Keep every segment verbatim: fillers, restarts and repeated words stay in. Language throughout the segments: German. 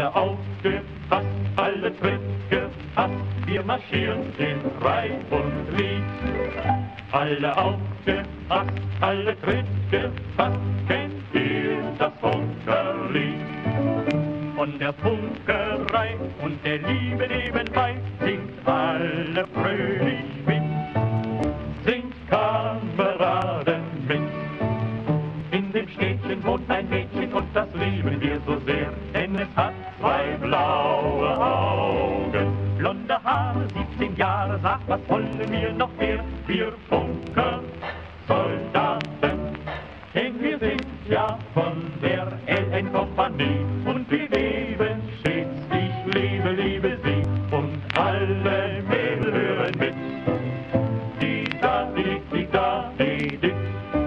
Alle aufgepasst, alle Tritt gefasst, wir marschieren in Reih und Glied. Alle aufgepasst, alle Tritt gefasst, kennt ihr das Funkerlied? Von der Funkerei und der Liebe nebenbei singt alle fröhlich mit, singt Kameraden mit. In dem Städtchen wohnt ein Mädchen und das lieben wir so sehr, denn es hat zwei blaue Augen, blonde Haare, siebzehn Jahre, sagt, was wollen wir noch mehr? Wir Funker, Soldaten, denn wir sind ja von der L N-Kompanie und wir leben stets, ich liebe, liebe sie und alle Mädel hören mit. Die da, die, die da, die, die.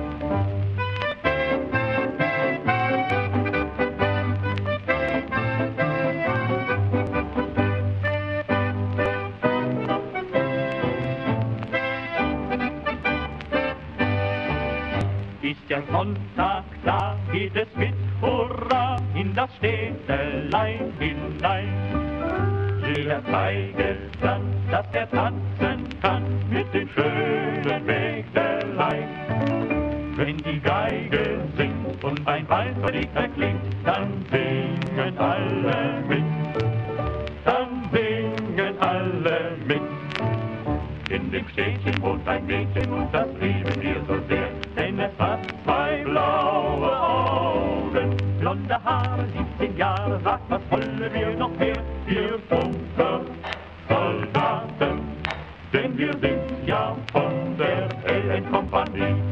Ist ja Sonntag, da geht es mit Hurra in das Städtelein hinein. Jeder zeige dann, dass er tanzen kann mit den schönen Mägdelein. Wenn die Geige singt und ein Waldlied erklingt, dann singen alle mit, dann singen alle mit. In dem Städtchen wohnt ein Mädchen und das lieben wir so sehr, denn es hat zwei blaue Augen, blonde Haare, siebzehn Jahre, sagt, was wollen wir noch mehr? Wir Funker, Soldaten, denn wir sind ja von der L N-Kompanie.